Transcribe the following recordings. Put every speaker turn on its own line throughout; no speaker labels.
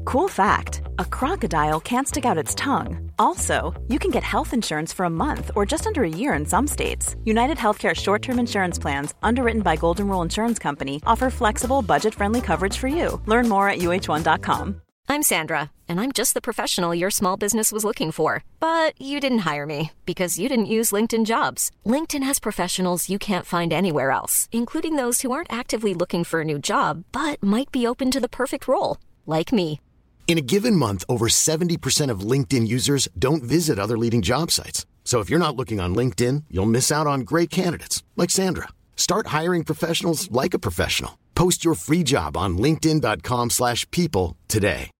Cool fact, a crocodile can't stick out its tongue. Also, you can get health insurance for a month or just under a year in some states. United Healthcare short-term insurance plans, underwritten by Golden Rule Insurance Company, offer flexible, budget-friendly coverage for you. Learn more at uh1.com.
I'm Sandra, and I'm just the professional your small business was looking for. But you didn't hire me because you didn't use LinkedIn Jobs. LinkedIn has professionals you can't find anywhere else, including those who aren't actively looking for a new job, but might be open to the perfect role, like me.
In a given month, over 70% of LinkedIn users don't visit other leading job sites. So if you're not looking on LinkedIn, you'll miss out on great candidates like Sandra. Start hiring professionals like a professional. Post your free job on linkedin.com/people today.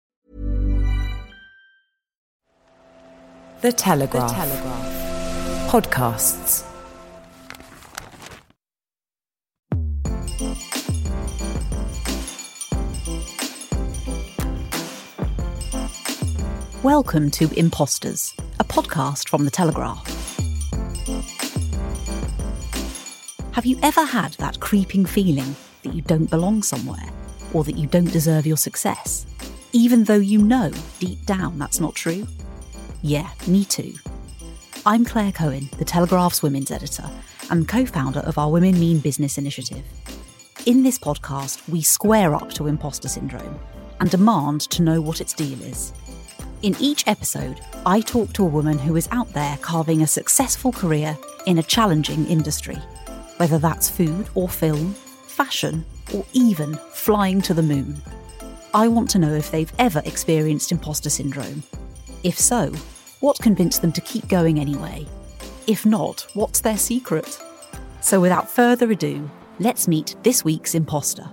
The Telegraph. Podcasts.
Welcome to Imposters, a podcast from The Telegraph. Have you ever had that creeping feeling that you don't belong somewhere, or that you don't deserve your success, even though you know deep down that's not true? Yeah, me too. I'm Claire Cohen, The Telegraph's women's editor, and co-founder of our Women Mean Business initiative. In this podcast, we square up to imposter syndrome and demand to know what its deal is. In each episode, I talk to a woman who is out there carving a successful career in a challenging industry, whether that's food or film, fashion, or even flying to the moon. I want to know if they've ever experienced imposter syndrome. If so, what convinced them to keep going anyway? If not, what's their secret? So without further ado, let's meet this week's imposter.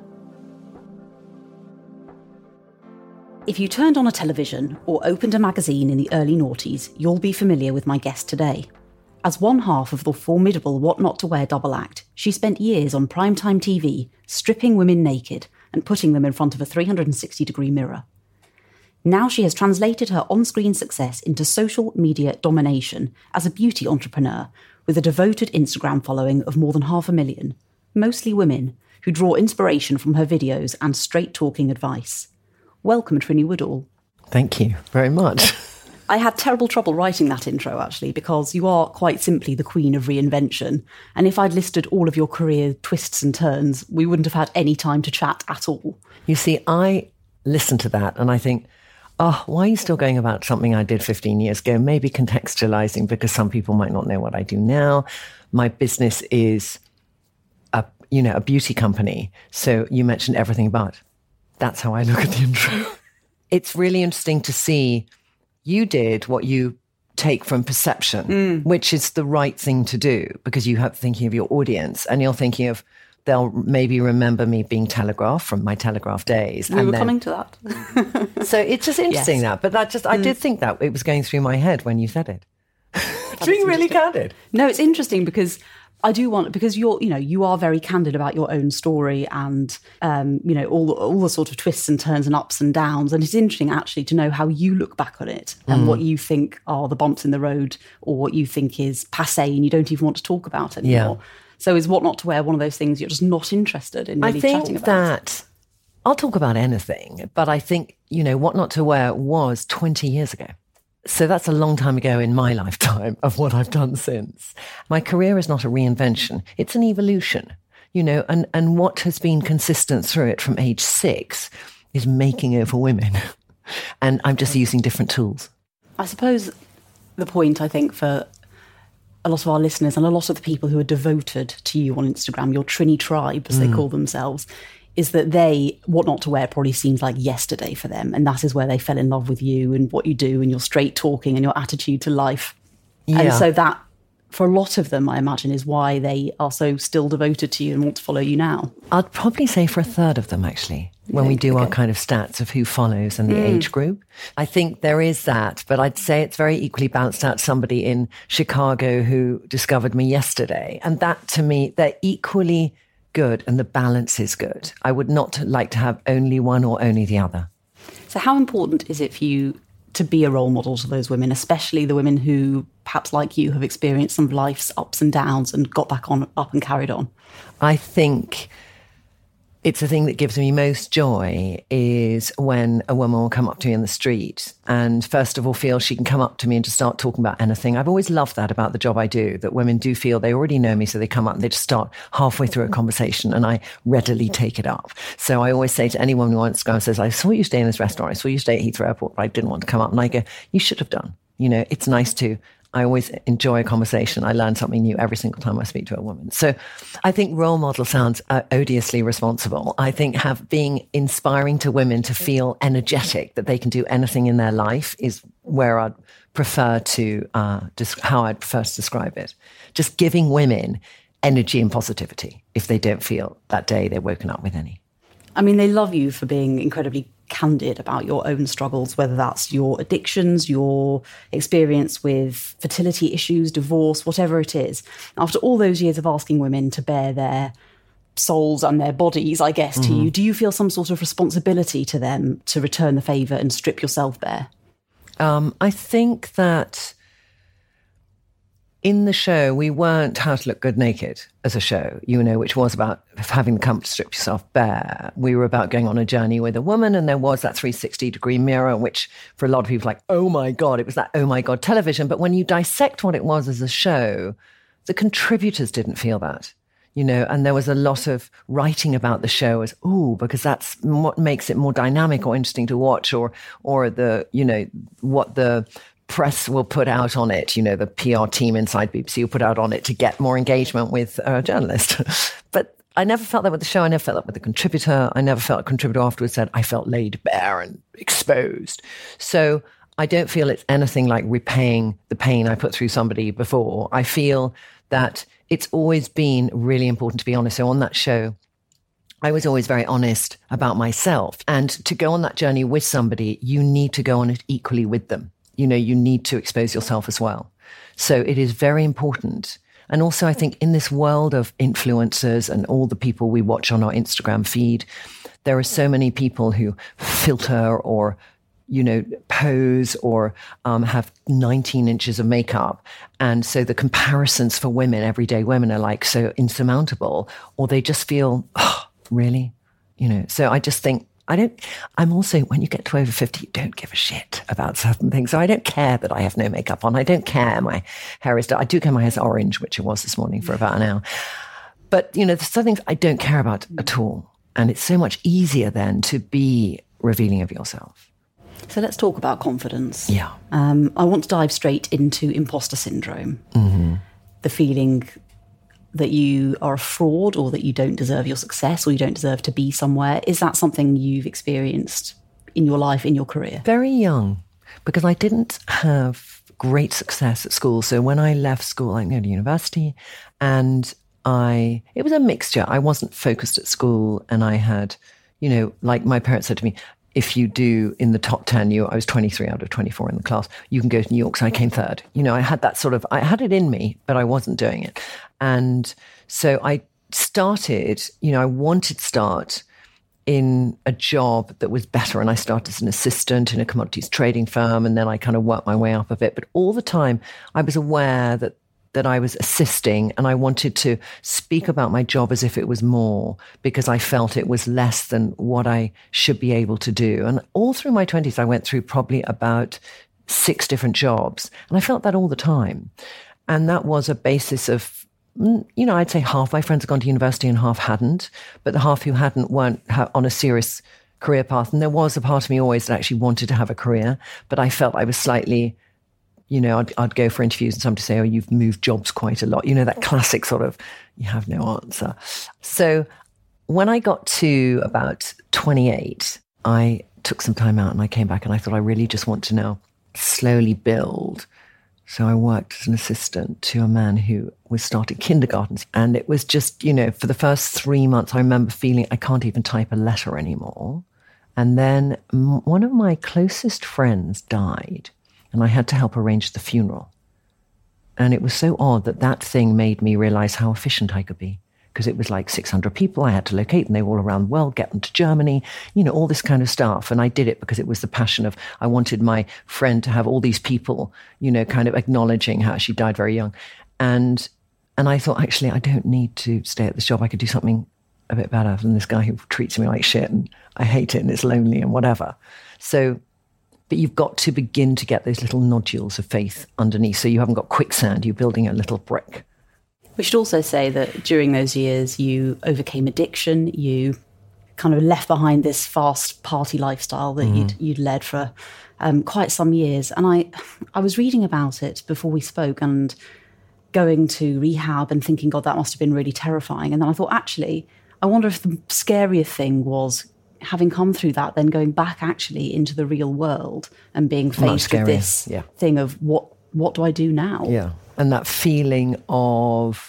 If you turned on a television or opened a magazine in the early noughties, you'll be familiar with my guest today. As one half of the formidable What Not to Wear double act, she spent years on primetime TV, stripping women naked and putting them in front of a 360-degree mirror. Now she has translated her on-screen success into social media domination as a beauty entrepreneur with a devoted Instagram following of more than 500,000, mostly women, who draw inspiration from her videos and straight-talking advice. Welcome, Trinny Woodall.
Thank you very much.
I had terrible trouble writing that intro, actually, because you are quite simply the queen of reinvention. And if I'd listed all of your career twists and turns, we wouldn't have had any time to chat at all.
You see, I listen to that and I think, oh, why are you still going about something I did 15 years ago? Maybe contextualizing, because some people might not know what I do now. My business is a beauty company. So you mentioned everything but. That's how I look at the intro. It's really interesting to see you did what you take from perception, which is the right thing to do, because you have thinking of your audience and you're thinking of, they'll maybe remember me being Telegraph from my Telegraph days.
We were coming to that.
So it's just interesting that, but that just, I did think that it was going through my head when you said it. Being really candid.
No, it's interesting because I do want, because you are very candid about your own story and, all the sort of twists and turns and ups and downs. And it's interesting actually to know how you look back on it and what you think are the bumps in the road or what you think is passé and you don't even want to talk about anymore. Yeah. So is What Not to Wear one of those things you're just not interested in really chatting about?
I think that I'll talk about anything, but I think, What Not to Wear was 20 years ago. So that's a long time ago in my lifetime of what I've done since. My career is not a reinvention. It's an evolution, and what has been consistent through it from age 6 is making over women. And I'm just using different tools.
I suppose the point, I think, for a lot of our listeners and a lot of the people who are devoted to you on Instagram, your Trinny tribe, as they call themselves, is that What Not to Wear probably seems like yesterday for them. And that is where they fell in love with you and what you do and your straight talking and your attitude to life. Yeah. And so that, for a lot of them, I imagine, is why they are so still devoted to you and want to follow you now.
I'd probably say for a third of them, actually, when we do our kind of stats of who follows and the age group. I think there is that, but I'd say it's very equally balanced out. Somebody in Chicago who discovered me yesterday. And that, to me, they're equally good and the balance is good. I would not like to have only one or only the other.
So how important is it for you to be a role model to those women, especially the women who, perhaps like you, have experienced some of life's ups and downs and got back on up and carried on?
I think it's the thing that gives me most joy is when a woman will come up to me in the street and first of all feel she can come up to me and just start talking about anything. I've always loved that about the job I do, that women do feel they already know me, so they come up and they just start halfway through a conversation and I readily take it up. So I always say to anyone who wants to go and says, I saw you stay in this restaurant, I saw you stay at Heathrow Airport, but I didn't want to come up. And I go, you should have done. You know, it's nice to. I always enjoy a conversation. I learn something new every single time I speak to a woman. So I think role model sounds odiously responsible. I think being inspiring to women to feel energetic, that they can do anything in their life, is where I'd prefer to, how I'd prefer to describe it. Just giving women energy and positivity if they don't feel that day they're woken up with any.
I mean, they love you for being incredibly candid about your own struggles, whether that's your addictions, your experience with fertility issues, divorce, whatever it is. After all those years of asking women to bare their souls and their bodies, I guess, to you, do you feel some sort of responsibility to them to return the favour and strip yourself bare?
I think that in the show, we weren't How to Look Good Naked as a show, you know, which was about having the comfort to strip yourself bare. We were about going on a journey with a woman, and there was that 360-degree mirror, which for a lot of people like, oh my God, it was that oh my God television. But when you dissect what it was as a show, the contributors didn't feel that, you know, and there was a lot of writing about the show as, because that's what makes it more dynamic or interesting to watch, or the, you know, what the press will put out on it, you know, the PR team inside BBC will put out on it to get more engagement with a journalist. But I never felt that with the show. I never felt that with the contributor. I never felt a contributor afterwards said, I felt laid bare and exposed. So I don't feel it's anything like repaying the pain I put through somebody before. I feel that it's always been really important to be honest. So on that show, I was always very honest about myself. And to go on that journey with somebody, you need to go on it equally with them. You know, you need to expose yourself as well. So it is very important. And also, I think in this world of influencers and all the people we watch on our Instagram feed, there are so many people who filter or, you know, pose or have 19 inches of makeup. And so the comparisons for women, everyday women, are like so insurmountable, or they just feel, oh, really? You know, so I just think, I'm also, when you get to over 50, you don't give a shit about certain things. So I don't care that I have no makeup on. I don't care my hair is dark. I do care my hair's orange, which it was this morning for about an hour. But, you know, there's some things I don't care about at all. And it's so much easier then to be revealing of yourself.
So let's talk about confidence.
Yeah.
I want to dive straight into imposter syndrome. Mm-hmm. The feeling that you are a fraud, or that you don't deserve your success, or you don't deserve to be somewhere. Is that something you've experienced in your life, in your career?
Very young, because I didn't have great success at school. So when I left school, I went to university, and it was a mixture. I wasn't focused at school, and I had, you know, like my parents said to me, if you do in the top 10, I was 23 out of 24 in the class, you can go to New York. So I came third. You know, I had that I had it in me, but I wasn't doing it. And so I started, you know, I wanted to start in a job that was better. And I started as an assistant in a commodities trading firm. And then I kind of worked my way up a bit. But all the time I was aware that I was assisting, and I wanted to speak about my job as if it was more, because I felt it was less than what I should be able to do. And all through my 20s, I went through probably about 6 different jobs, and I felt that all the time. And that was a basis of, you know, I'd say half my friends had gone to university and half hadn't, but the half who hadn't weren't on a serious career path. And there was a part of me always that actually wanted to have a career, but I felt I was slightly, you know, I'd go for interviews and somebody say, oh, you've moved jobs quite a lot. You know, that classic sort of, you have no answer. So when I got to about 28, I took some time out and I came back and I thought, I really just want to now slowly build. So I worked as an assistant to a man who was starting kindergartens. And it was just, you know, for the first 3 months, I remember feeling I can't even type a letter anymore. And then one of my closest friends died. And I had to help arrange the funeral. And it was so odd that thing made me realize how efficient I could be. Because it was like 600 people I had to locate, and they were all around the world, get them to Germany, you know, all this kind of stuff. And I did it because it was the passion of, I wanted my friend to have all these people, you know, kind of acknowledging how she died very young. And I thought, actually, I don't need to stay at this job. I could do something a bit better than this guy who treats me like shit and I hate it and it's lonely and whatever. So, but you've got to begin to get those little nodules of faith underneath. So you haven't got quicksand, you're building a little brick.
We should also say that during those years, you overcame addiction, you kind of left behind this fast party lifestyle that you'd led for quite some years. And I was reading about it before we spoke and going to rehab and thinking, God, that must have been really terrifying. And then I thought, actually, I wonder if the scarier thing was having come through that, then going back actually into the real world and being faced with this thing of what do I do now?
Yeah. And that feeling of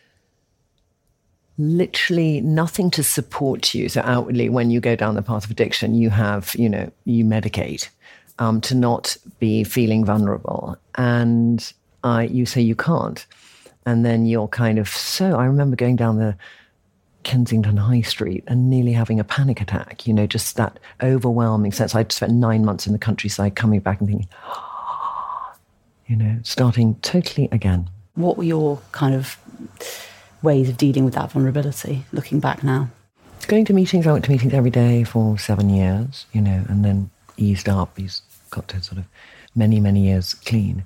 literally nothing to support you. So outwardly, when you go down the path of addiction, you have, you medicate to not be feeling vulnerable. And you say you can't. And then you're kind of I remember going down the Kensington High Street and nearly having a panic attack, just that overwhelming sense. I'd spent 9 months in the countryside coming back and thinking, starting totally again.
What were your kind of ways of dealing with that vulnerability, looking back now?
Going to meetings. I went to meetings every day for 7 years, and then eased up. He's got to sort of many, many years clean.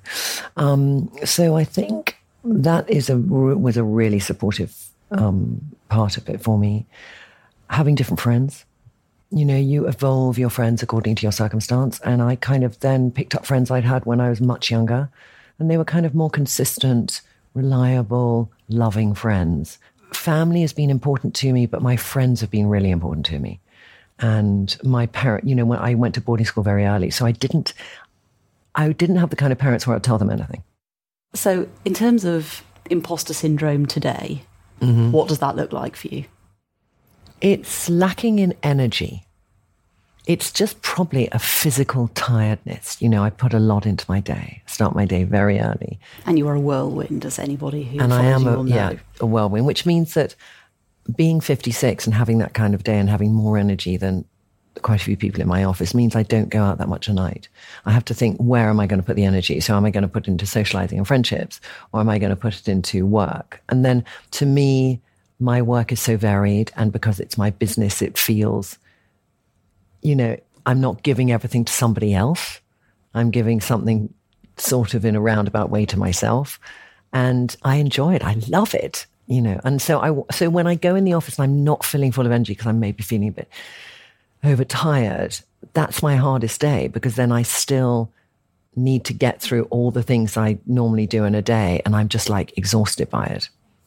So I think that was a really supportive part of it for me. Having different friends. You evolve your friends according to your circumstance. And I kind of then picked up friends I'd had when I was much younger. And they were kind of more consistent, reliable, loving friends. Family has been important to me, but my friends have been really important to me. And my parent, when I went to boarding school very early, so I didn't have the kind of parents where I'd tell them anything.
So in terms of imposter syndrome today, what does that look like for you?
It's lacking in energy. It's just probably a physical tiredness. I put a lot into my day, start my day very early.
And you are a whirlwind, as anybody who
and
follows
I am
you will know.
A whirlwind, which means that being 56 and having that kind of day and having more energy than quite a few people in my office means I don't go out that much at night. I have to think, where am I going to put the energy? So am I going to put it into socializing and friendships, or am I going to put it into work? And then to me, my work is so varied, and because it's my business, it feels, I'm not giving everything to somebody else. I'm giving something sort of in a roundabout way to myself. And I enjoy it. I love it, And so when I go in the office and I'm not feeling full of energy because I'm maybe feeling a bit overtired, that's my hardest day, because then I still need to get through all the things I normally do in a day, and I'm just like exhausted by it.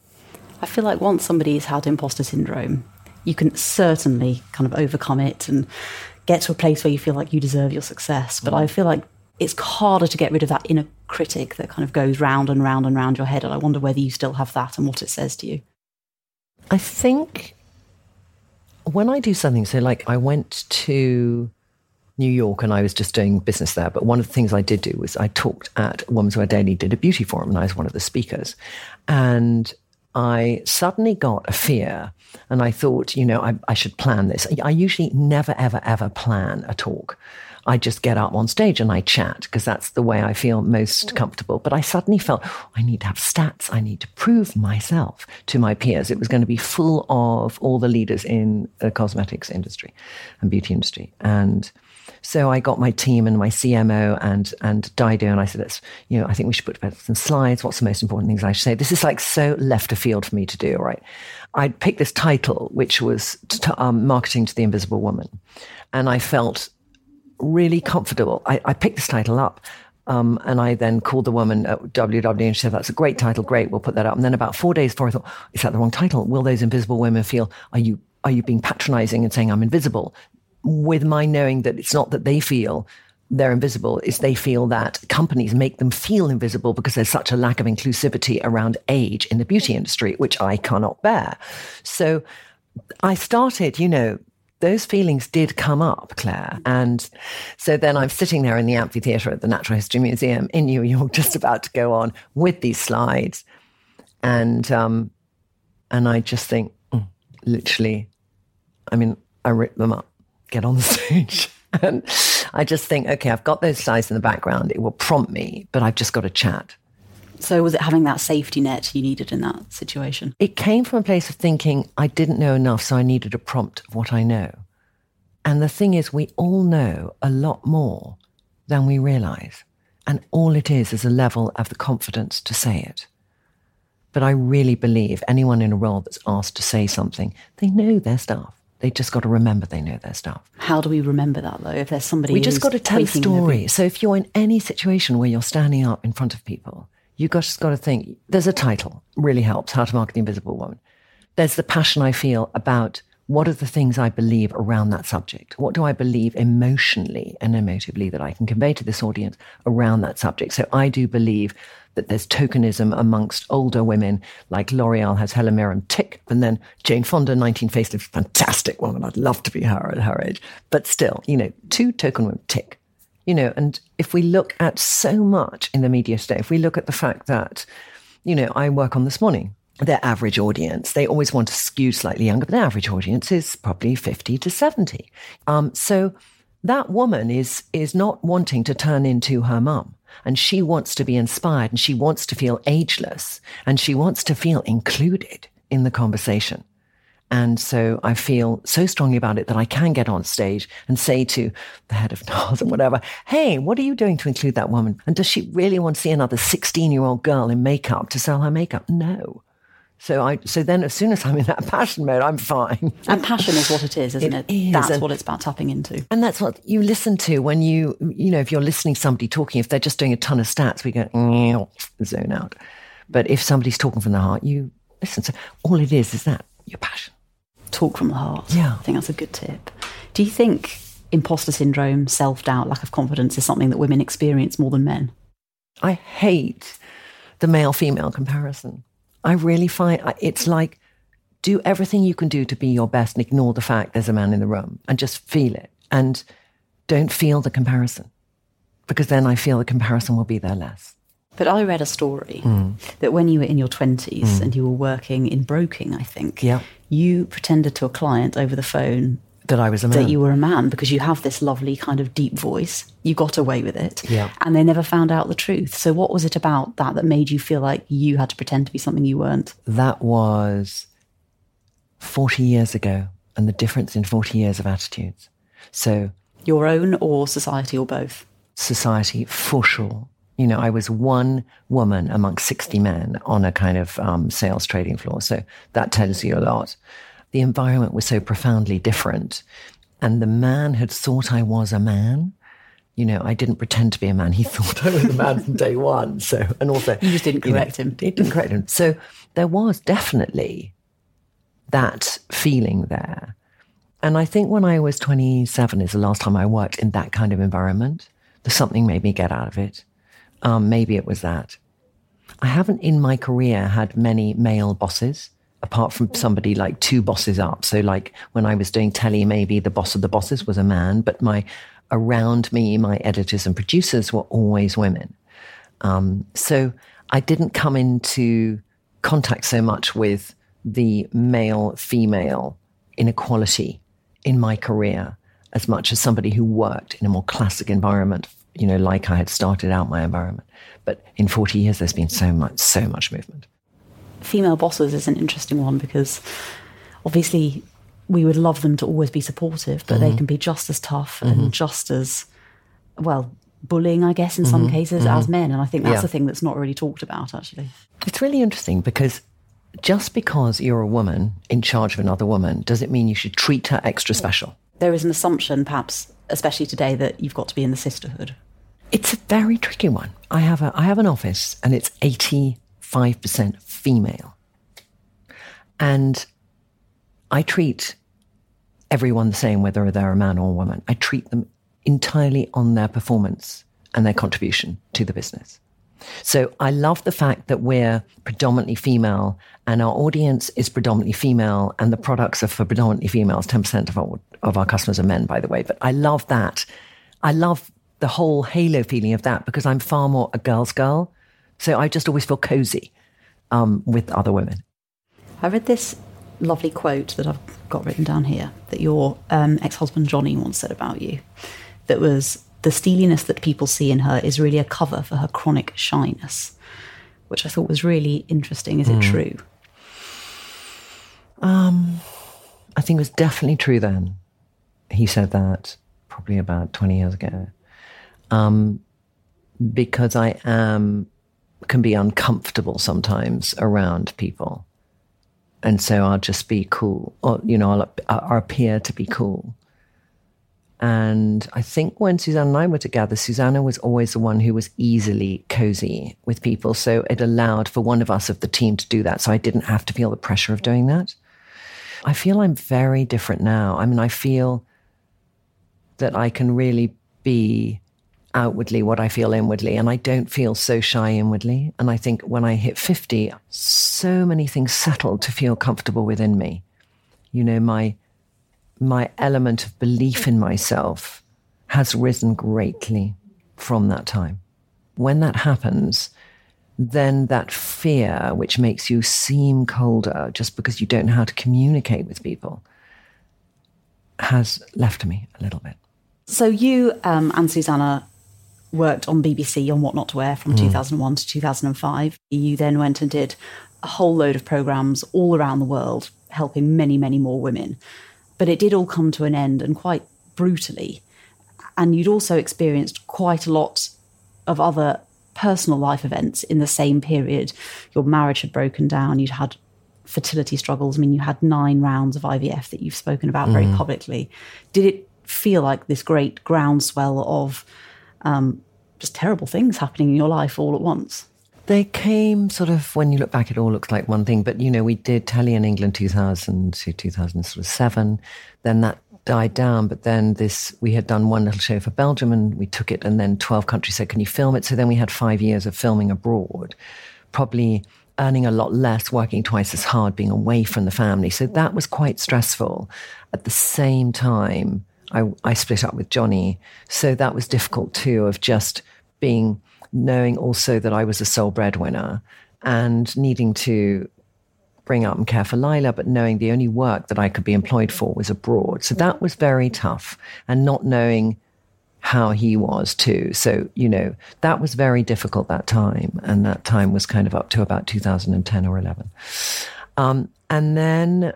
I feel like once somebody's had imposter syndrome, you can certainly kind of overcome it and get to a place where you feel like you deserve your success. But I feel like it's harder to get rid of that inner critic that kind of goes round and round and round your head. And I wonder whether you still have that and what it says to you.
I think when I do something, so like I went to New York and I was just doing business there. But one of the things I did do was I talked at Women's Wear Daily, did a beauty forum, and I was one of the speakers. And I suddenly got a fear, and I thought, I should plan this. I usually never, ever, ever plan a talk. I just get up on stage and I chat because that's the way I feel most comfortable. But I suddenly felt, I need to have stats. I need to prove myself to my peers. It was going to be full of all the leaders in the cosmetics industry and beauty industry. And so I got my team and my CMO and Dido, and I said, I think we should put together some slides. What's the most important things I should say? This is like so left of field for me to do, right? I'd picked this title, which was Marketing to the Invisible Woman. And I felt really comfortable. I picked this title up, and I then called the woman at WW, and she said, that's a great title. Great, we'll put that up. And then about 4 days before, I thought, is that the wrong title? Will those invisible women feel, are you being patronizing and saying I'm invisible? With my knowing that it's not that they feel they're invisible, it's they feel that companies make them feel invisible because there's such a lack of inclusivity around age in the beauty industry, which I cannot bear. So I started, those feelings did come up, Claire. And so then I'm sitting there in the amphitheatre at the Natural History Museum in New York, just about to go on with these slides. And I just think, literally, I rip them up, get on the stage. And I just think, okay, I've got those slides in the background. It will prompt me, but I've just got to chat.
So was it having that safety net you needed in that situation?
It came from a place of thinking I didn't know enough, so I needed a prompt of what I know. And the thing is, we all know a lot more than we realise. And all it is a level of the confidence to say it. But I really believe anyone in a role that's asked to say something, they know their stuff. They just got to remember they know their stuff.
How do we remember that, though? If there's somebody
we just got to tell a story. So if you're in any situation where you're standing up in front of people, you just got to think, there's a title, really helps, How to Market the Invisible Woman. There's the passion I feel about what are the things I believe around that subject? What do I believe emotionally and emotively that I can convey to this audience around that subject? So I do believe that there's tokenism amongst older women, like L'Oreal has Helen Mirren, tick, and then Jane Fonda, 19 Facelift, fantastic woman. I'd love to be her at her age. But still, 2 token women, tick. And if we look at so much in the media today, if we look at the fact that, I work on This Morning, their average audience, they always want to skew slightly younger, but their average audience is probably 50 to 70. So that woman is not wanting to turn into her mum. And she wants to be inspired, and she wants to feel ageless, and she wants to feel included in the conversation. And so I feel so strongly about it that I can get on stage and say to the head of NARS and whatever, hey, what are you doing to include that woman? And does she really want to see another 16-year-old girl in makeup to sell her makeup? No. So then as soon as I'm in that passion mode, I'm fine.
And passion is what it is, isn't it?
Is.
That's what it's about tapping into.
And that's what you listen to when if you're listening to somebody talking, if they're just doing a ton of stats, we go, zone out. But if somebody's talking from the heart, you listen. So all it is that, your passion.
Talk from the heart.
Yeah.
I think that's a good tip. Do you think imposter syndrome, self-doubt, lack of confidence is something that women experience more than men? I
hate the male-female comparison. I really find it's like, do everything you can do to be your best and ignore the fact there's a man in the room and just feel it and don't feel the comparison, because then I feel the comparison will be there less.
But I read a story that when you were in your 20s and you were working in broking, I think, you pretended to a client over the phone
that I was a man.
That you were a man, because you have this lovely kind of deep voice. You got away with it.
Yeah.
And they never found out the truth. So what was it about that made you feel like you had to pretend to be something you weren't?
That was 40 years ago, and the difference in 40 years of attitudes. So
your own or society or both?
Society, for sure. I was one woman amongst 60 men on a kind of sales trading floor. So that tells you a lot. The environment was so profoundly different. And the man had thought I was a man. I didn't pretend to be a man. He thought I was a man from day one. So, and also...
You just didn't correct him.
It didn't correct him. So there was definitely that feeling there. And I think when I was 27 is the last time I worked in that kind of environment. Something made me get out of it. Maybe it was that. I haven't in my career had many male bosses, apart from somebody like 2 bosses up. So like when I was doing telly, maybe the boss of the bosses was a man, but around me, my editors and producers were always women. So I didn't come into contact so much with the male-female inequality in my career as much as somebody who worked in a more classic environment, like I had started out my environment. But in 40 years, there's been so much movement.
Female bosses is an interesting one, because obviously we would love them to always be supportive, but they can be just as tough and just as, bullying, I guess, in some cases as men. And I think that's the thing that's not really talked about, actually.
It's really interesting, because just because you're a woman in charge of another woman doesn't mean you should treat her extra special.
There is an assumption, perhaps, especially today, that you've got to be in the sisterhood.
It's a very tricky one. I have an office, and it's 85% female. And I treat everyone the same, whether they're a man or a woman. I treat them entirely on their performance and their contribution to the business. So I love the fact that we're predominantly female, and our audience is predominantly female, and the products are for predominantly females. 10% of our customers are men, by the way. But I love that. I love the whole halo feeling of that, because I'm far more a girl's girl. So I just always feel cozy with other women.
I read this lovely quote that I've got written down here that your ex-husband Johnny once said about you. That was, the steeliness that people see in her is really a cover for her chronic shyness. which I thought was really interesting. Is it true?
I think it was definitely true then. He said that probably about 20 years ago. Because I can be uncomfortable sometimes around people. And so I'll just be cool, or, I'll appear to be cool. And I think when Susanna and I were together, Susanna was always the one who was easily cozy with people. So it allowed for one of us of the team to do that. So I didn't have to feel the pressure of doing that. I feel I'm very different now. I mean, I feel that I can really be outwardly what I feel inwardly, and I don't feel so shy inwardly. And I think when I hit 50, so many things settled to feel comfortable within me. My element of belief in myself has risen greatly from that time. When that happens, then that fear, which makes you seem colder just because you don't know how to communicate with people, has left me a little bit.
So you and Susanna worked on BBC on What Not to Wear from 2001 to 2005. You then went and did a whole load of programmes all around the world, helping many, many more women. But it did all come to an end, and quite brutally. And you'd also experienced quite a lot of other personal life events in the same period. Your marriage had broken down, you'd had fertility struggles. I mean, you had 9 rounds of IVF that you've spoken about very publicly. Did it feel like this great groundswell of just terrible things happening in your life all at once?
They came sort of, when you look back, it all looks like one thing. But, we did telly in England 2000 to 2007. Then that died down. But then we had done one little show for Belgium and we took it. And then 12 countries said, can you film it? So then we had 5 years of filming abroad, probably earning a lot less, working twice as hard, being away from the family. So that was quite stressful. At the same time, I split up with Johnny. So that was difficult too, of just knowing also that I was a sole breadwinner and needing to bring up and care for Lila, but knowing the only work that I could be employed for was abroad. So that was very tough, and not knowing how he was too. So, that was very difficult that time. And that time was kind of up to about 2010 or 11. And then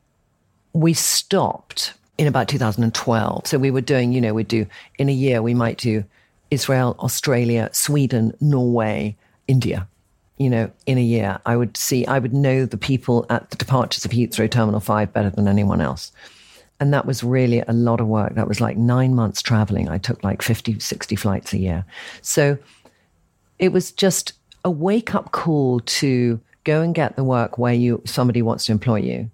we stopped in about 2012. So we were doing, we'd do in a year, we might do Israel, Australia, Sweden, Norway, India. In a year, I would know the people at the departures of Heathrow Terminal 5 better than anyone else. And that was really a lot of work. That was like 9 months traveling. I took like 50, 60 flights a year. So it was just a wake-up call to go and get the work where somebody wants to employ you,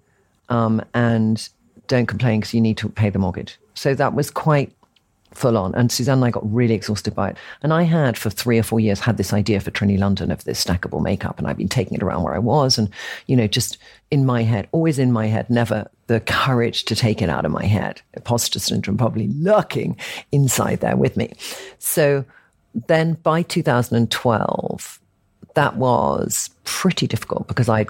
and don't complain because you need to pay the mortgage. So that was quite full on. And Susanna and I got really exhausted by it. And I had, for 3 or 4 years, had this idea for Trinny London of this stackable makeup. And I've been taking it around where I was. And, just in my head, always in my head, never the courage to take it out of my head. Imposter syndrome probably lurking inside there with me. So then by 2012, that was pretty difficult because I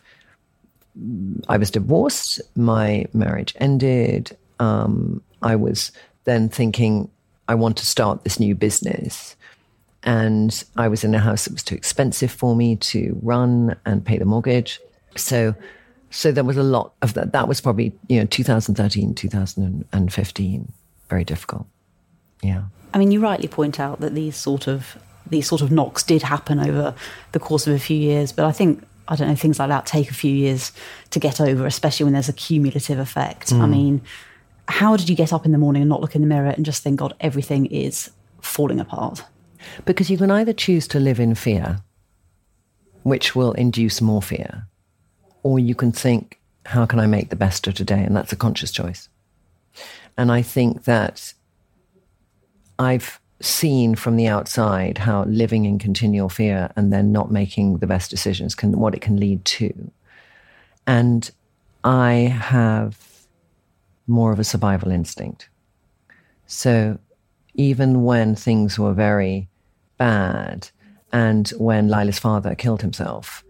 was divorced. My marriage ended. I was then thinking, I want to start this new business. And I was in a house that was too expensive for me to run and pay the mortgage. So there was a lot of that. That was probably, 2013, 2015, very difficult. Yeah.
I mean, you rightly point out that these sort of knocks did happen over the course of a few years. But I think, things like that take a few years to get over, especially when there's a cumulative effect. I mean, how did you get up in the morning and not look in the mirror and just think, God, everything is falling apart?
Because you can either choose to live in fear, which will induce more fear, or you can think, how can I make the best of today? And that's a conscious choice. And I think that I've seen from the outside how living in continual fear and then not making the best decisions what it can lead to. And I have more of a survival instinct. So even when things were very bad and when Lila's father killed himself,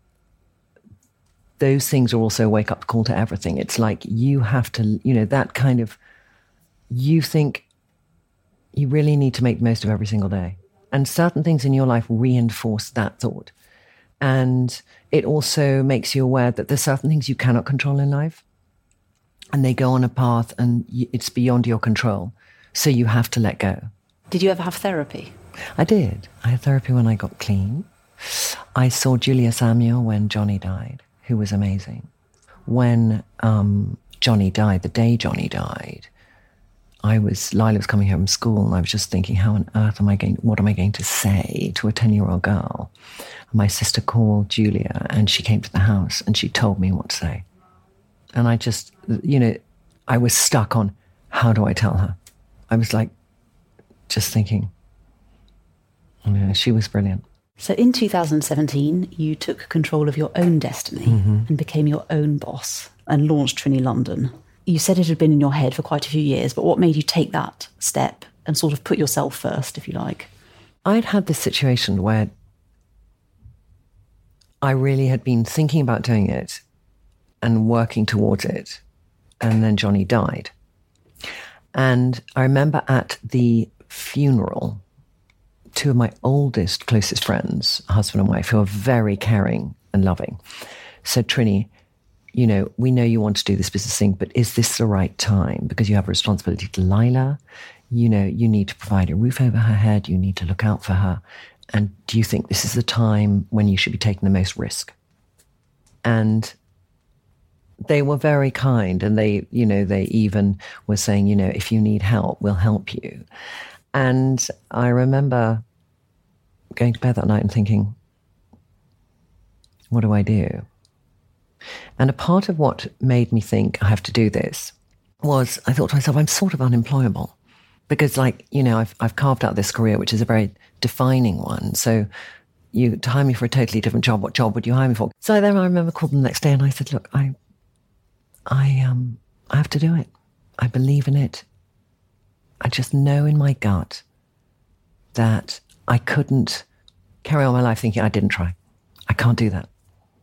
those things are also a wake-up call to everything. It's like you have to, that kind of, you think you really need to make the most of every single day. And certain things in your life reinforce that thought. And it also makes you aware that there's certain things you cannot control in life. And they go on a path and it's beyond your control. So you have to let go.
Did you ever have therapy?
I did. I had therapy when I got clean. I saw Julia Samuel when Johnny died, who was amazing. When Johnny died, the day Johnny died, Lila was coming home from school and I was just thinking, how on earth what am I going to say to a 10-year-old girl? And my sister called Julia and she came to the house and she told me what to say. And I just, I was stuck on, how do I tell her? I was like, just thinking, she was brilliant.
So in 2017, you took control of your own destiny and became your own boss and launched Trinny London. You said it had been in your head for quite a few years, but what made you take that step and sort of put yourself first, if you like?
I'd had this situation where I really had been thinking about doing it and working towards it. And then Johnny died. And I remember at the funeral, two of my oldest, closest friends, husband and wife, who are very caring and loving, said, Trinny, we know you want to do this business thing, but is this the right time? Because you have a responsibility to Lila. You need to provide a roof over her head. You need to look out for her. And do you think this is the time when you should be taking the most risk? And they were very kind. And they even were saying, if you need help, we'll help you. And I remember going to bed that night and thinking, what do I do? And a part of what made me think I have to do this was I thought to myself, I'm sort of unemployable because I've carved out this career, which is a very defining one. So to hire me for a totally different job, what job would you hire me for? So then I remember calling them the next day and I said, look, I have to do it. I believe in it. I just know in my gut that I couldn't carry on my life thinking I didn't try. I can't do that.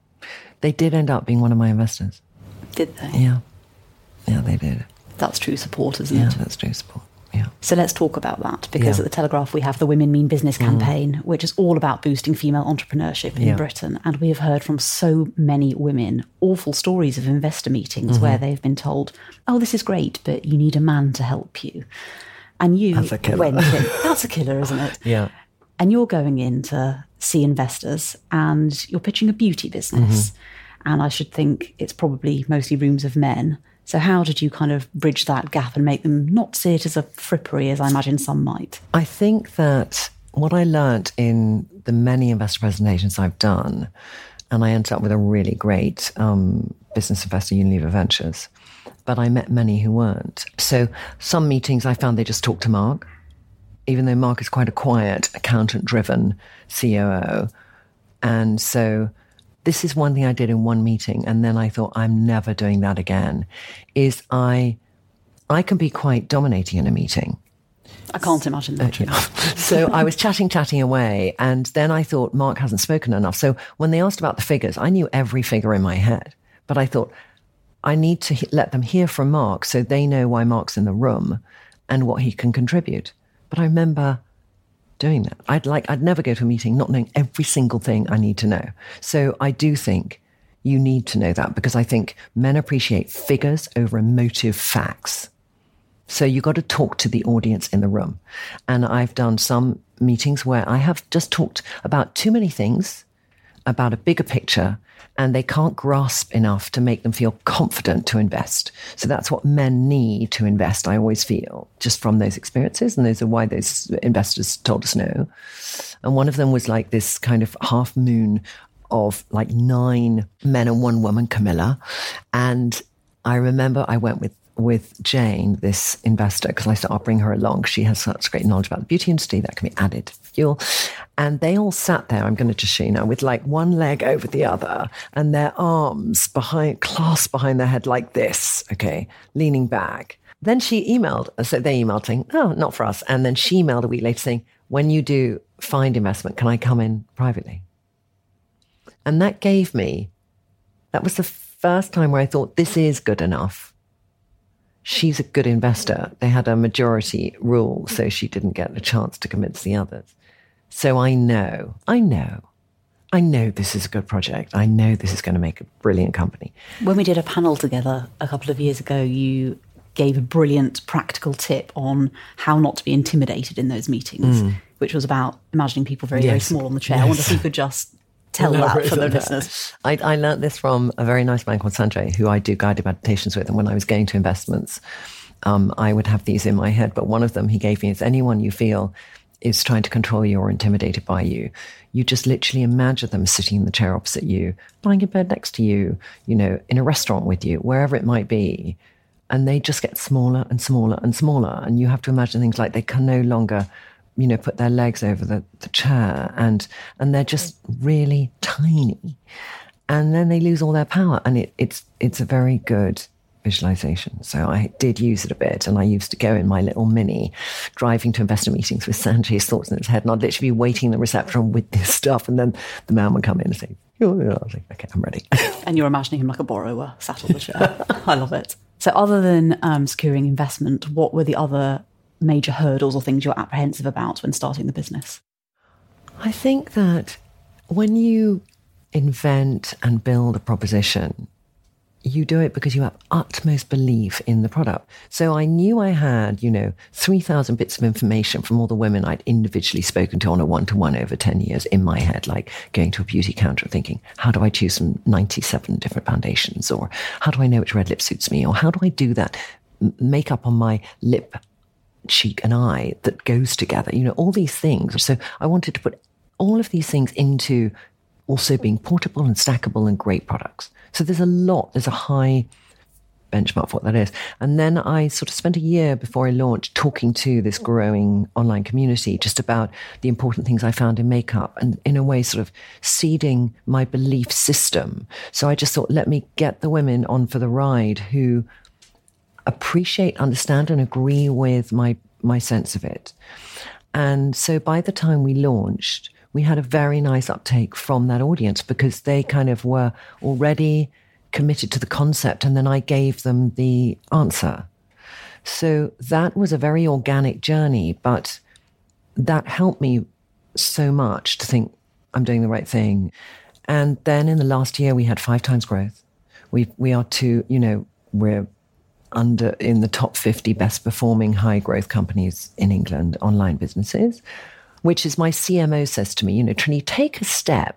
They did end up being one of my investors.
Did they?
Yeah. Yeah, they did.
That's true support, isn't it?
Yeah, that's true support. Yeah.
So let's talk about that because at the Telegraph we have the Women Mean Business campaign, which is all about boosting female entrepreneurship in Britain. And we have heard from so many women awful stories of investor meetings where they've been told, oh, this is great, but you need a man to help you. And you
That's a killer.
went in. That's a killer, isn't it?
Yeah.
And you're going in to see investors and you're pitching a beauty business. And I should think it's probably mostly rooms of men. So how did you kind of bridge that gap and make them not see it as a frippery as I imagine some might?
I think that what I learned in the many investor presentations I've done, and I ended up with a really great business investor, Unilever Ventures, but I met many who weren't. So some meetings I found they just talked to Mark, even though Mark is quite a quiet, accountant-driven COO. And so this is one thing I did in one meeting, and then I thought, I'm never doing that again, is I can be quite dominating in a meeting.
I can't imagine that.
So I was chatting away, and then I thought, Mark hasn't spoken enough. So when they asked about the figures, I knew every figure in my head, but I thought, I need to let them hear from Mark so they know why Mark's in the room and what he can contribute. But I remember doing that. I'd never go to a meeting not knowing every single thing I need to know. So I do think you need to know that because I think men appreciate figures over emotive facts. So you got to talk to the audience in the room. And I've done some meetings where I have just talked about too many things, about a bigger picture, and they can't grasp enough to make them feel confident to invest. So that's what men need to invest, I always feel, just from those experiences. And those are why those investors told us no. And one of them was like this kind of half moon of like 9 men and 1 woman, Camilla. And I remember I went with Jane, this investor, because I said, I'll bring her along. She has such great knowledge about the beauty industry that can be added to fuel. And they all sat there, I'm going to just show you now, with like one leg over the other and their arms clasped behind their head like this, okay, leaning back. Then she emailed, so they emailed saying, oh, not for us. And then she emailed a week later saying, when you do find investment, can I come in privately? And that was the first time where I thought, this is good enough. She's a good investor. They had a majority rule, so she didn't get a chance to convince the others. So I know I know this is a good project. I know this is going to make a brilliant company.
When we did a panel together a couple of years ago, you gave a brilliant practical tip on how not to be intimidated in those meetings, which was about imagining people very, very small on the chair. I wonder if you could just tell that for the listeners.
I learned this from a very nice man called Sanjay, who I do guided meditations with. And when I was going to investments, I would have these in my head. But one of them he gave me is, anyone you feel is trying to control you or intimidated by you, you just literally imagine them sitting in the chair opposite you, lying in bed next to you, you know, in a restaurant with you, wherever it might be. And they just get smaller and smaller and smaller. And you have to imagine things like they can no longer, you know, put their legs over the chair, and they're just really tiny. And then they lose all their power. And it's a very good visualization. So I did use it a bit, and I used to go in my little Mini driving to investor meetings with Sanjay's thoughts in his head, and I'd literally be waiting in the reception with this stuff, and then the man would come in and say, I was like, okay, I'm ready.
And you're imagining him like a borrower sat on the chair. I love it. So other than securing investment, what were the other major hurdles or things you were apprehensive about when starting the business?
I think that when you invent and build a proposition, you do it because you have utmost belief in the product. So I knew I had, 3,000 bits of information from all the women I'd individually spoken to on a one-to-one over 10 years in my head, like going to a beauty counter thinking, how do I choose from 97 different foundations? Or how do I know which red lip suits me? Or how do I do that makeup on my lip, cheek and eye that goes together? All these things. So I wanted to put all of these things into also being portable and stackable and great products. So there's a high benchmark for what that is. And then I sort of spent a year before I launched talking to this growing online community just about the important things I found in makeup, and in a way sort of seeding my belief system. So I just thought, let me get the women on for the ride who appreciate, understand and agree with my sense of it. And so by the time we launched, we had a very nice uptake from that audience because they kind of were already committed to the concept, and then I gave them the answer. So that was a very organic journey, but that helped me so much to think I'm doing the right thing. And then in the last year, we had 5 times growth. We're in the top 50 best performing high growth companies in England, online businesses, which is my CMO says to me, Trini, take a step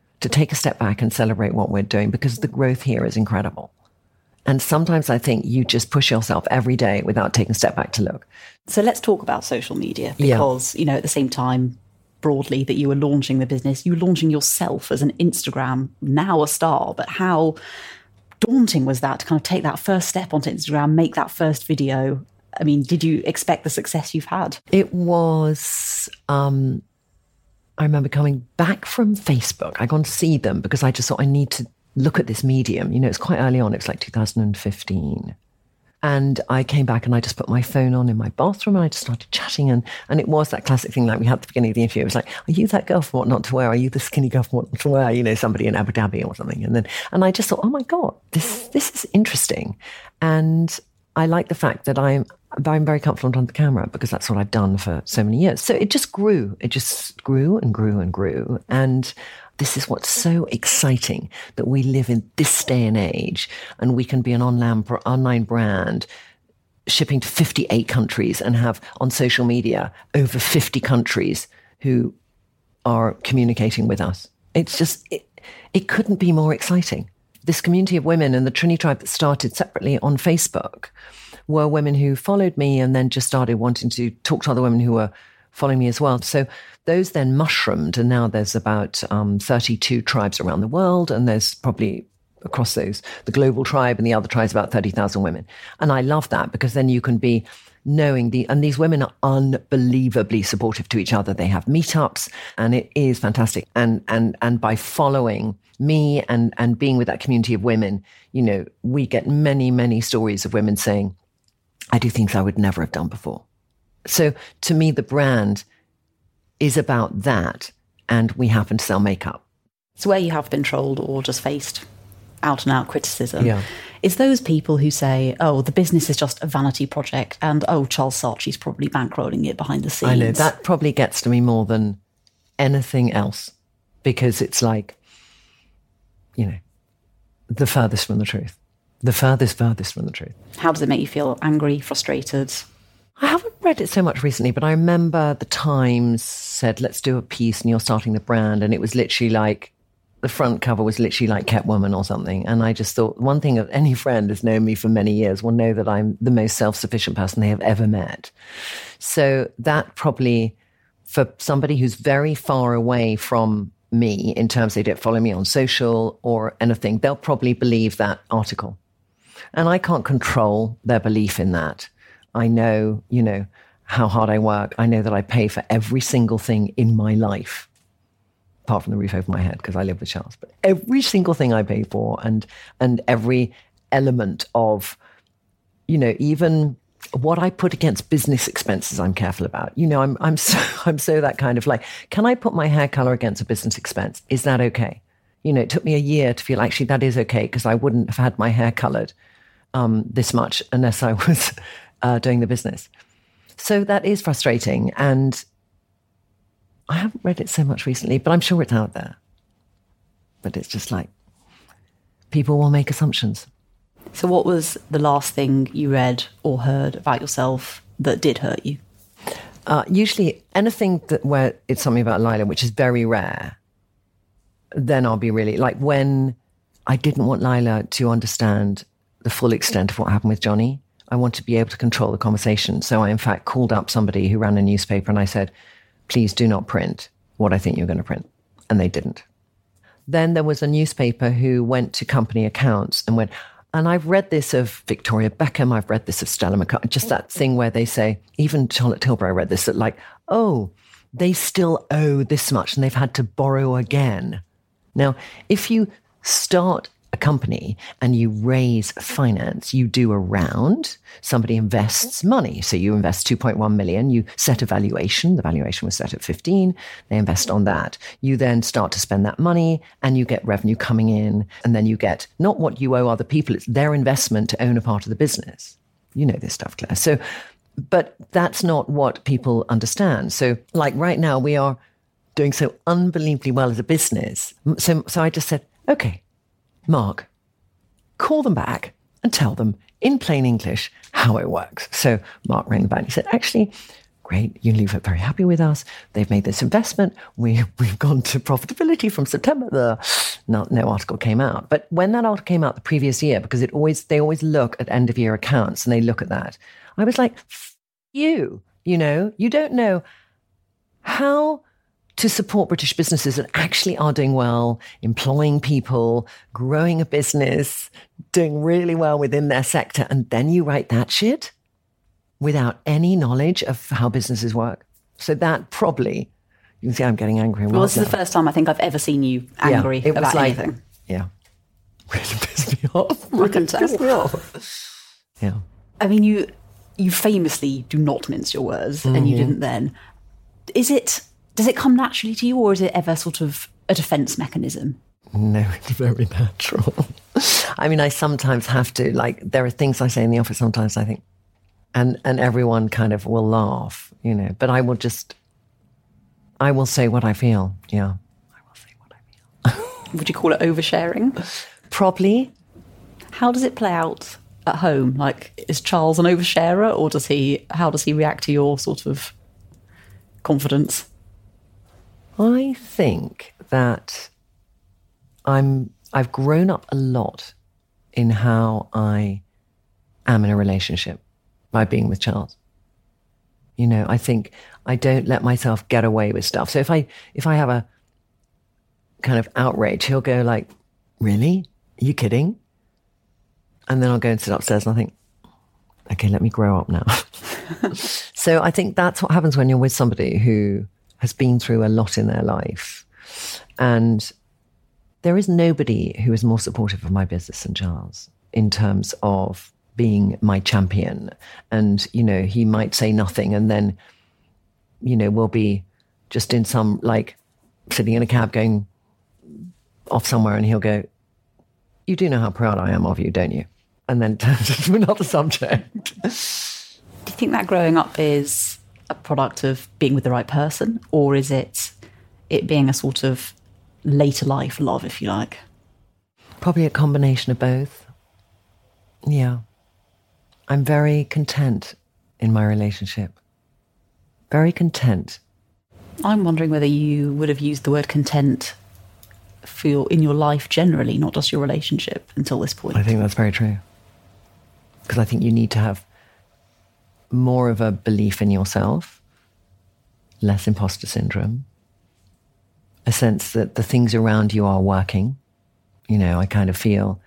back and celebrate what we're doing because the growth here is incredible. And sometimes I think you just push yourself every day without taking a step back to look.
So let's talk about social media because, at the same time, broadly, that you were launching the business, you were launching yourself as an Instagram, now a star, but how daunting was that to kind of take that first step onto Instagram, make that first video? I mean, did you expect the success you've had?
It was, I remember coming back from Facebook. I gone to see them because I just thought I need to look at this medium. It's quite early on. It's like 2015. And I came back and I just put my phone on in my bathroom and I just started chatting. And it was that classic thing like we had at the beginning of the interview. It was like, are you that girl for what not to wear? Are you the skinny girl for what not to wear? Somebody in Abu Dhabi or something. And I just thought, oh my God, this is interesting. And I like the fact that I'm very comfortable on the camera because that's what I've done for so many years. So it just grew. It just grew and grew and grew. And this is what's so exciting, that we live in this day and age and we can be an online brand shipping to 58 countries and have on social media over 50 countries who are communicating with us. It's just, it couldn't be more exciting. This community of women and the Trini Tribe that started separately on Facebook were women who followed me and then just started wanting to talk to other women who were following me as well. So those then mushroomed, and now there's about 32 tribes around the world, and there's probably across those, the global tribe and the other tribes, about 30,000 women. And I love that because then you can be knowing and these women are unbelievably supportive to each other. They have meetups and it is fantastic. And by following me and being with that community of women, we get many, many stories of women saying, I do things I would never have done before. So to me, the brand is about that. And we happen to sell makeup.
So where you have been trolled or just faced out and out criticism, is those people who say, oh, the business is just a vanity project and, oh, Charles Saatchi's probably bankrolling it behind the scenes.
I know, that probably gets to me more than anything else. because it's like, you know, the furthest from the truth. The furthest from the truth.
How does it make you feel? Angry, frustrated?
I haven't read it so much recently, but I remember the Times said, let's do a piece and you're starting the brand. And it was literally like, the front cover was literally like Catwoman or something. And I just thought, one thing, that any friend who's known me for many years will know that I'm the most self-sufficient person they have ever met. So that probably, for somebody who's very far away from me in terms they don't follow me on social or anything, they'll probably believe that article. And I can't control their belief in that. I know, you know, how hard I work. I know that I pay for every single thing in my life, apart from the roof over my head, because I live with Charles. But every single thing I pay for, and every element of, you know, even what I put against business expenses, I'm careful about. You know, I'm so that kind of like, can I put my hair color against a business expense? Is that okay? You know, it took me a year to feel actually that is okay, because I wouldn't have had my hair colored this much unless I was doing the business. So that is frustrating. And I haven't read it so much recently, but I'm sure it's out there. But it's just like, people will make assumptions.
So what was the last thing you read or heard about yourself that did hurt you?
Usually anything where it's something about Lila, which is very rare, then I'll be really, like when I didn't want Lila to understand the full extent of what happened with Johnny. I want to be able to control the conversation. So I, in fact, called up somebody who ran a newspaper and I said, please do not print what I think you're going to print. And they didn't. Then there was a newspaper who went to company accounts and went, and I've read this of Victoria Beckham, I've read this of Stella McCartney, just that thing where they say, even Charlotte Tilbury, I read this, that like, oh, they still owe this much and they've had to borrow again. Now, if you start a company and you raise finance, you do a round, somebody invests money. So you invest 2.1 million, you set a valuation. The valuation was set at 15. They invest on that. You then start to spend that money and you get revenue coming in. And then you get not what you owe other people, it's their investment to own a part of the business. You know this stuff, Claire. So, but that's not what people understand. So like right now we are doing so unbelievably well as a business. So I just said, okay, Mark, call them back and tell them in plain English how it works. So Mark rang them back and he said, actually, great, Unilever are very happy with us. They've made this investment. We've gone to profitability from September. No article came out. But when that article came out the previous year, because they always look at end of year accounts and they look at that, I was like, you know, you don't know how to support British businesses that actually are doing well, employing people, growing a business, doing really well within their sector, and then you write that shit without any knowledge of how businesses work. So that probably, you can see I'm getting angry.
Well, this is the first time I think I've ever seen you angry about anything.
Yeah. Really pissed me off.
I can tell.
Pissed me off. Yeah.
I mean, you famously do not mince your words, and you didn't then. Does it come naturally to you, or is it ever sort of a defence mechanism?
No, it's very natural. I mean, I sometimes have to, like, there are things I say in the office sometimes I think, and everyone kind of will laugh, you know, but I will say what I feel. Yeah, I will say what I feel.
Would you call it oversharing?
Probably.
How does it play out at home? Like, is Charles an oversharer, or how does he react to your sort of confidence?
I think that I've grown up a lot in how I am in a relationship by being with Charles. You know, I think I don't let myself get away with stuff. So if I have a kind of outrage, he'll go like, really? Are you kidding? And then I'll go and sit upstairs and I think, okay, let me grow up now. So I think that's what happens when you're with somebody who has been through a lot in their life. And there is nobody who is more supportive of my business than Charles in terms of being my champion. And, you know, he might say nothing and then, you know, we'll be just in some, like, sitting in a cab going off somewhere and he'll go, you do know how proud I am of you, don't you? And then turns into another subject.
Do you think that growing up is a product of being with the right person, or is it being a sort of later life love, if you like?
Probably a combination of both. Yeah. I'm very content in my relationship. Very content.
I'm wondering whether you would have used the word content in your life generally, not just your relationship, until this point.
I think that's very true. Because I think you need to have more of a belief in yourself, less imposter syndrome, a sense that the things around you are working. I kind of feel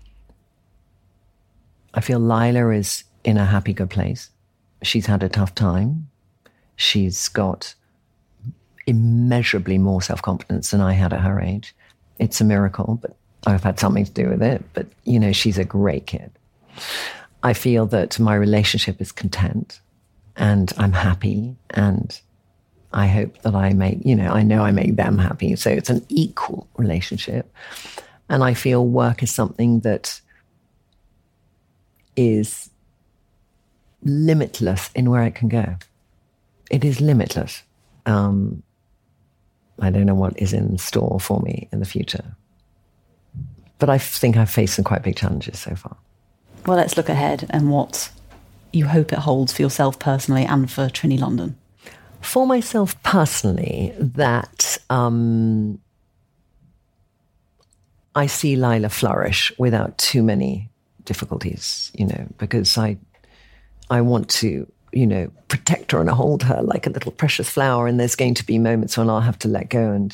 Lila is in a happy, good place. She's had a tough time. She's got immeasurably more self-confidence than I had at her age. It's a miracle, but I've had something to do with it. But, she's a great kid. I feel that my relationship is content and I'm happy, and I hope that I make them happy. So it's an equal relationship. And I feel work is something that is limitless in where it can go. It is limitless. I don't know what is in store for me in the future. But I think I've faced some quite big challenges so far.
Well, let's look ahead and what you hope it holds for yourself personally and for Trinny London.
For myself personally, that I see Lila flourish without too many difficulties, because I want to, protect her and hold her like a little precious flower. And there's going to be moments when I'll have to let go and,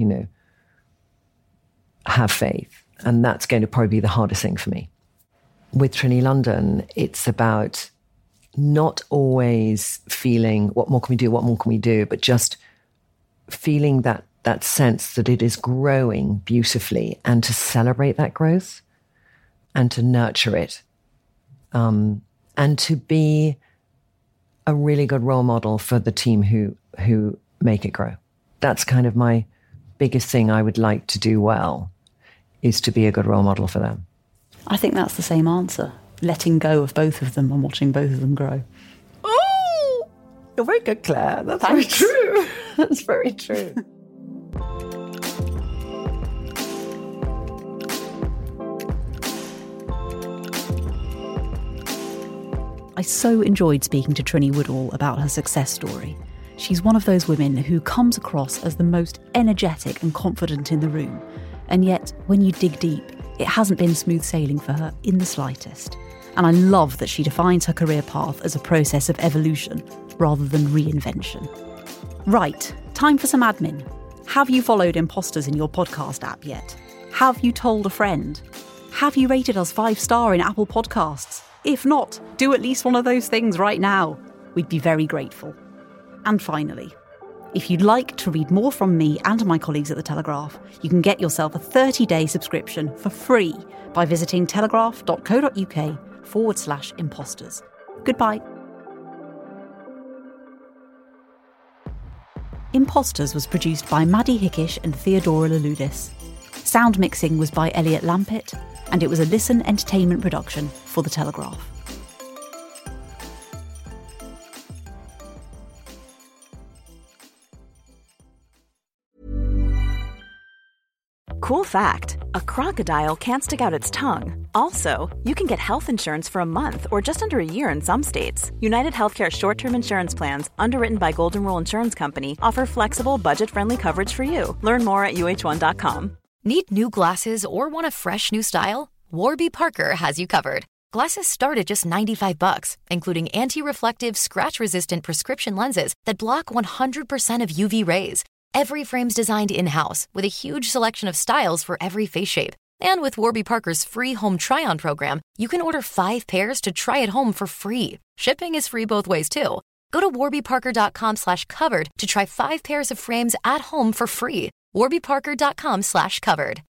have faith. And that's going to probably be the hardest thing for me. With Trinny London, it's about not always feeling, what more can we do, but just feeling that sense that it is growing beautifully, and to celebrate that growth and to nurture it, and to be a really good role model for the team who make it grow. That's kind of my biggest thing I would like to do well, is to be a good role model for them.
I think that's the same answer. Letting go of both of them and watching both of them grow.
Oh, you're very good, Claire. That's very true. That's very true.
I so enjoyed speaking to Trinny Woodall about her success story. She's one of those women who comes across as the most energetic and confident in the room. And yet, when you dig deep, it hasn't been smooth sailing for her in the slightest. And I love that she defines her career path as a process of evolution rather than reinvention. Right, time for some admin. Have you followed Imposters in your podcast app yet? Have you told a friend? Have you rated us 5-star in Apple Podcasts? If not, do at least one of those things right now. We'd be very grateful. And finally, if you'd like to read more from me and my colleagues at The Telegraph, you can get yourself a 30-day subscription for free by visiting telegraph.co.uk/imposters. Goodbye. Imposters was produced by Maddie Hickish and Theodora Louloudis. Sound mixing was by Elliot Lampitt, and it was a Listen Entertainment production for The Telegraph.
Cool fact, a crocodile can't stick out its tongue. Also, you can get health insurance for a month or just under a year in some states. United Healthcare short-term insurance plans, underwritten by Golden Rule Insurance Company, offer flexible, budget-friendly coverage for you. Learn more at UH1.com.
Need new glasses or want a fresh new style? Warby Parker has you covered. Glasses start at just $95, including anti-reflective, scratch-resistant prescription lenses that block 100% of UV rays. Every frame's designed in-house with a huge selection of styles for every face shape. And with Warby Parker's free home try-on program, you can order 5 pairs to try at home for free. Shipping is free both ways, too. Go to warbyparker.com/covered to try 5 pairs of frames at home for free. warbyparker.com/covered.